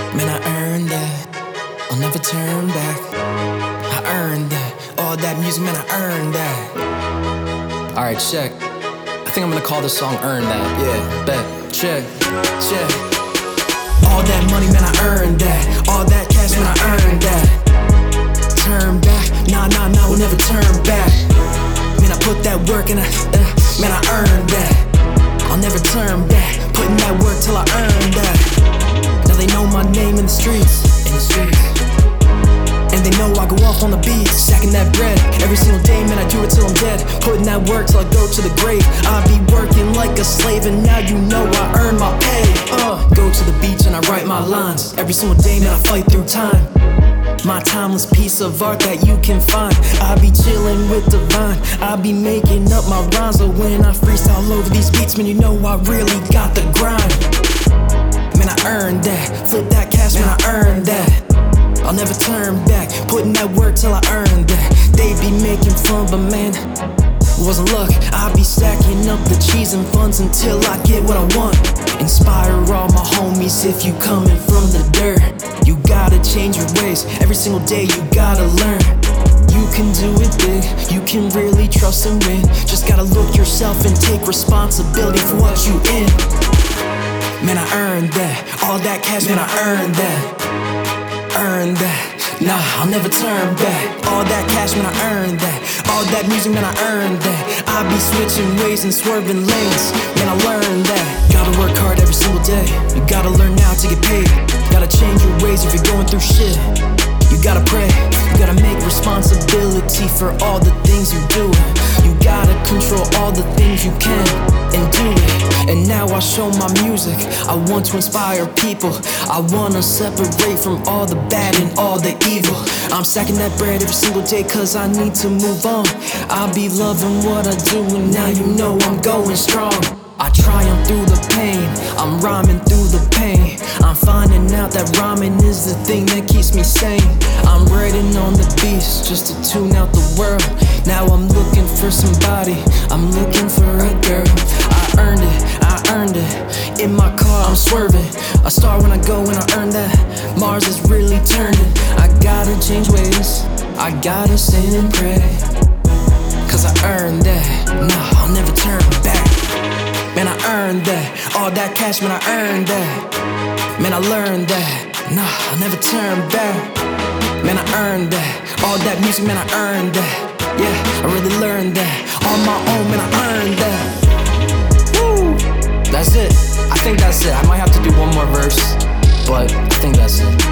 Man, I earned that. I'll never turn back. I earned that. All that music, man, I earned that. Alright, check. I think I'm gonna call this song Earn That. Yeah, bet. Check. All that money, man, I earned that. All that cash, man, I earned that. Turn back. Nah, we'll never turn back. Man, I put that work in man, I earned that. I'll never turn back. Putting that work till I earn that. Now they know my name in the streets. And they know I go off on the beat, stacking that bread every single day, man, I do it till I'm dead. Putting that work till I go to the grave. I be working like a slave, and now you know I earn my pay. Go to the beach and I write my lines. Every single day, man, I fight through time. My timeless piece of art that you can find. I be chillin' with Divine. I be making up my rhymes, but when I freestyle over these beats, man, you know I really got the grind. Man, I earned that. Flip that cash, man, I earned that. I'll never turn back, putting that work till I earn that. They be making fun, but man, it wasn't luck. I be stacking up the cheese and funds until I get what I want. Inspire all my homies if you coming from the dirt. You gotta change your ways, every single day you gotta learn. You can do it big, you can really trust and win. Just gotta look yourself and take responsibility for what you in. Man, I earned that, all that cash, man, I earned that. Earn that, nah, I'll never turn back. All that cash, man, I earned that. All that music, man, I earned that. I be switching ways and swerving lanes, man, I learned that. Gotta work hard every single day. You gotta learn now to get paid. Gotta change your ways if you're going through shit. You gotta pray, you gotta make responsibility for all the things you do. You gotta control all the things you can and do it. And now I show my music, I want to inspire people. I wanna separate from all the bad and all the evil. I'm stacking that bread every single day cause I need to move on. I be loving what I do and now you know I'm going strong. I triumph through the pain, I'm rhyming through the pain. I'm finding out that rhyming is the thing that keeps me sane. I'm writing on the beats just to tune out the world. Now I'm looking for somebody, I'm looking for a girl. I earned it, in my car I'm swerving. A star when I go and I earn that. Mars is really turning. I gotta change ways, I gotta stand and pray. Cause I earned that, nah, I'll never turn back. Man, I earned that, all that cash, man, I earned that. Man, I learned that, nah, I'll never turn back. Man, I earned that, all that music, man, I earned that. Yeah, I really learned that, on my own, man, I earned that. Woo! That's it, I think that's it. I might have to do one more verse, but I think that's it.